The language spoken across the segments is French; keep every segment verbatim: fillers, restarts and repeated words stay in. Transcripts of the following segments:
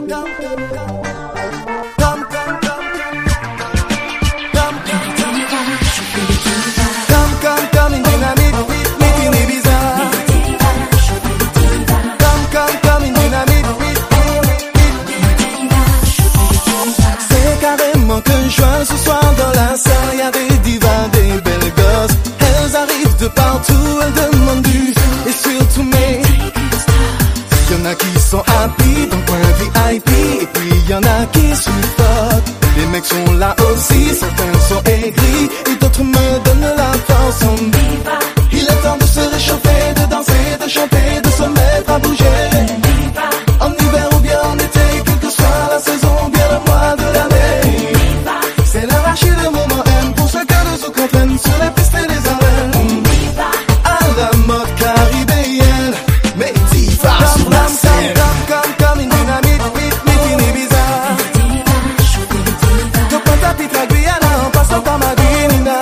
Ce soir dans la salle, y'a des divas, des belles gosses. Elles arrivent de partout, elles demandent du et surtout mais y'en a qui sont happy dans le coin V I P, et puis y'en a qui suffoquent. Les mecs sont là aussi, certains sont aigris et d'autres me donnent la force. On diva. Il est temps de se réchauffer, de danser, de chanter, de se mettre à bouger. Diva. En hiver ou bien en été, quelle que soit la saison, bien le mois de l'année. C'est l'arraché le moment M pour ceux que nous nous contraignent sur les pistes et les arènes. À la mode caribéenne, mais diva sur la scène. Comme, comme, comme une dynamite, vite, vite, une Ibiza. Tu prends ta petite Guyana en passant par ma Guinina.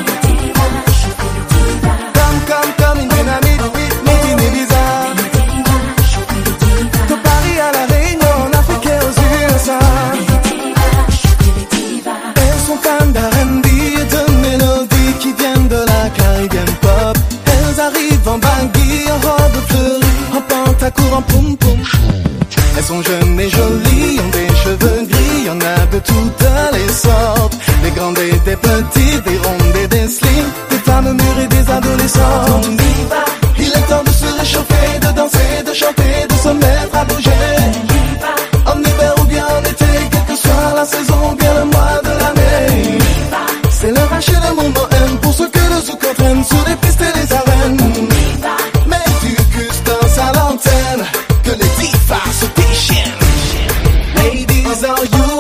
Comme, comme, comme une dynamite, vite, vite, une Ibiza. De Paris à la Réunion, en Afrique et aux U S A. Fans d'R and B et de mélodies qui viennent de la Caribbean pop. Elles arrivent en baggy, en robe fleurie, en pantacourt, en poum poum. Elles sont jeunes et jolies, ont des cheveux gris, y'en a de toutes les sortes. Des grandes et des petites, des rondes et des slims, des femmes mûres et des adolescentes. Il est temps de se réchauffer, de danser, de chanter, de se mettre à bouger. En hiver ou bien en été, quelle que soit la saison, bien le mois de l'année. C'est le rush et le moment M pour ceux que le zouk entraîne sur les pistes et les arènes. Mais tu custos à l'antenne, que les divas se déchaînent. Ladies, are you